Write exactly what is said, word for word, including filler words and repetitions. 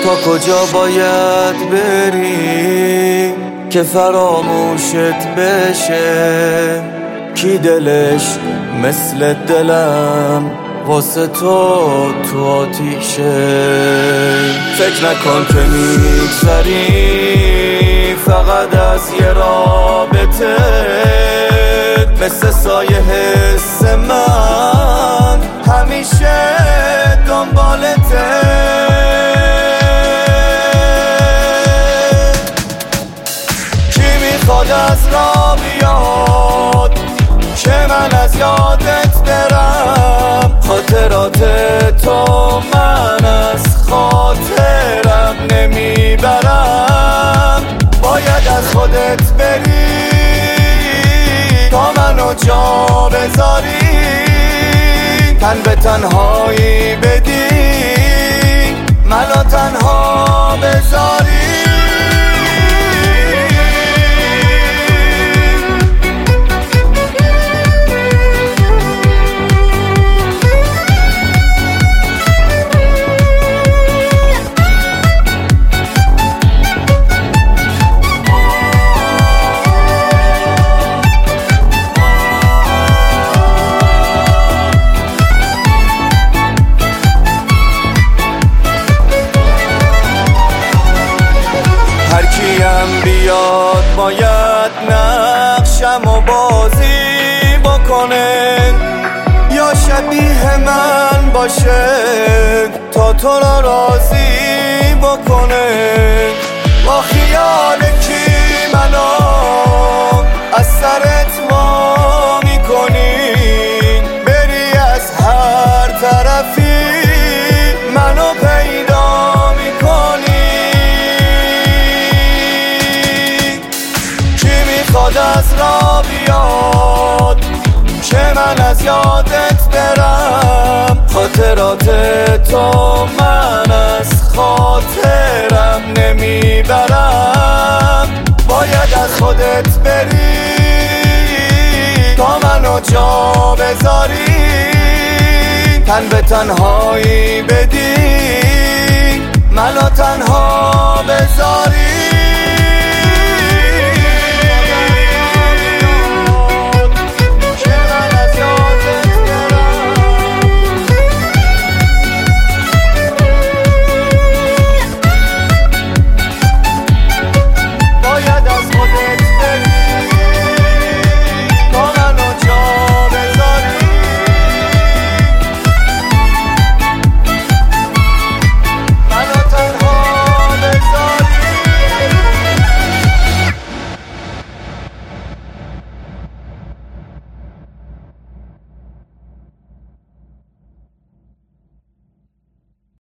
تا کجا باید بری که فراموشت بشه؟ کی دلش مثل دلم واسه تو تو آتیشه؟ فکر نکن که میگذری فقط از یه رابطه، مثل سایه حس من همیشه دنبالته. میخواد از راه بیاد که من از یادت برم، خاطرات تو من از خاطرم نمیبرم. باید از خودت بری تا منو جا بذاری، تن به تنهایی بدی منو تنها بذاری. هرکیم بیاد باید نقشم و بازی بکنه، یا شبیه من باشه تا تو را راضی بکنه. با خیال کی منو از سرت وا میکنی، بری از هر طرفی منو پیدا میکنی. میخواد از راه بیاد که من از یادت برم، خاطرات تو من از خاطرم نمیبرم. باید از خودت بری تا منو جا بذاری، تن به تنهایی بدی منو تنها بذاری.